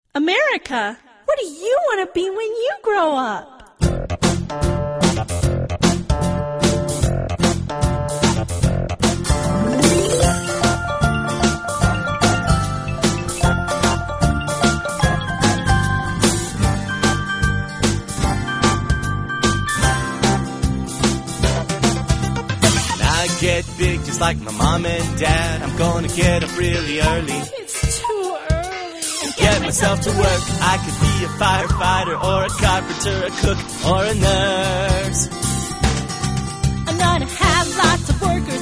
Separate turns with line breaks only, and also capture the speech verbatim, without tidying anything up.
America, what do you want to be when you grow up?
Get big just like my mom and dad. I'm gonna get up really early.
It's too early.
And get myself to work. I could be a firefighter or a carpenter, a cook or a nurse.
I'm gonna have lots of workers